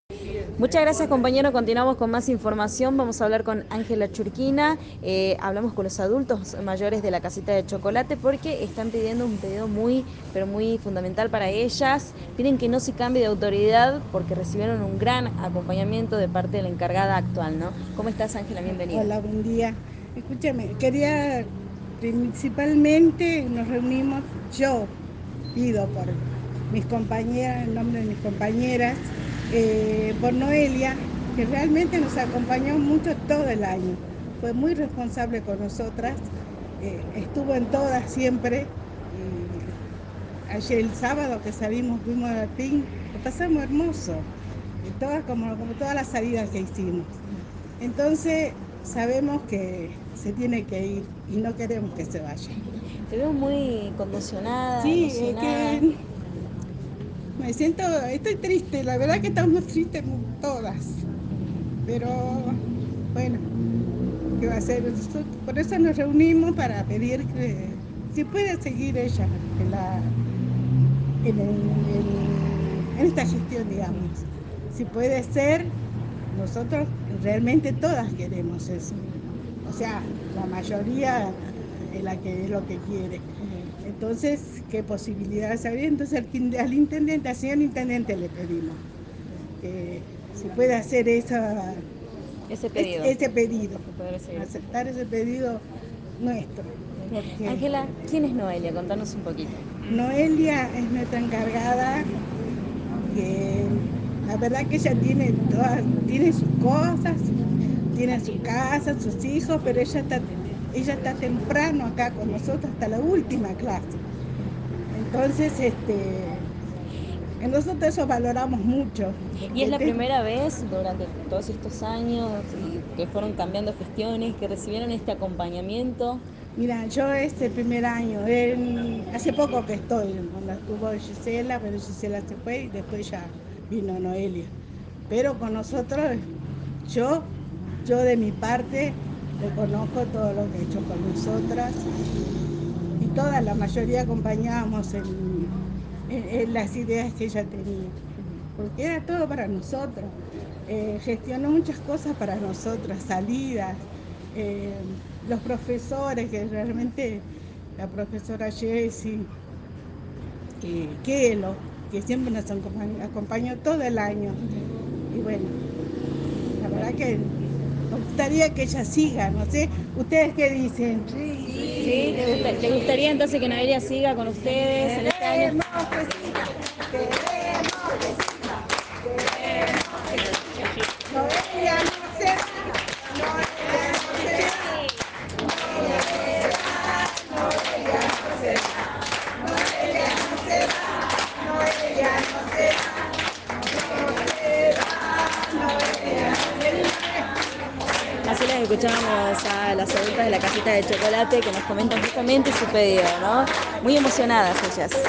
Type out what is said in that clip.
Muchas gracias, compañero. Continuamos con más información. Vamos a hablar con Ángela Churquina. Hablamos con los adultos mayores de la casita de chocolate porque están pidiendo un pedido pero muy fundamental para ellas. Piden que no se cambie de autoridad porque recibieron un gran acompañamiento de parte de la encargada actual, ¿no? ¿Cómo estás, Ángela? Bienvenida. Hola, buen día. Escúchame, principalmente nos reunimos, yo pido por mis compañeras, en nombre de mis compañeras, por Noelia, que realmente nos acompañó mucho todo el año. Fue muy responsable con nosotras, estuvo en todas siempre. Y ayer el sábado que salimos, fuimos al ping, lo pasamos hermoso, y todas como todas las salidas que hicimos. Entonces sabemos que se tiene que ir y no queremos que se vaya. Te veo muy conmocionada, Sí, emocionada. estoy triste, la verdad que estamos tristes todas, pero bueno, ¿qué va a hacer? Por eso nos reunimos para pedir que si puede seguir ella en esta gestión, digamos. Si puede ser, nosotros realmente todas queremos eso. O sea, la mayoría es lo que quiere. Entonces, ¿qué posibilidades había? Entonces al intendente, al señor intendente le pedimos que si puede hacer Ese pedido. ese pedido, Poder seguir. aceptar ese pedido nuestro. Porque Ángela, ¿quién es Noelia? Contanos un poquito. Noelia es nuestra encargada, que la verdad que ella tiene sus cosas, tiene su casa, sus hijos, pero ella está temprano acá con nosotros hasta la última clase. Entonces, nosotros eso valoramos mucho. ¿Y es la primera vez durante todos estos años y que fueron cambiando gestiones, que recibieron este acompañamiento? Mira, yo es el primer año, hace poco que estoy, cuando estuvo Gisela, pero Gisela se fue y después ya vino Noelia. Pero con nosotros, yo, yo de mi parte, reconozco todo lo que ha hecho con nosotras y toda la mayoría acompañábamos en las ideas que ella tenía, porque era todo para nosotros. Gestionó muchas cosas para nosotras, salidas, eh, los profesores, que realmente la profesora Jessie, Kelo, que siempre nos acompañó todo el año. Y bueno, la verdad que nos gustaría que ella siga, no sé, ¿ustedes qué dicen? ¿Sí? ¿Te gustaría entonces que Noelia siga con ustedes en este año? Noelia no se Así las escuchábamos a las adultas de la casita de chocolate que nos comentan justamente su pedido, ¿no? Muy emocionadas ellas.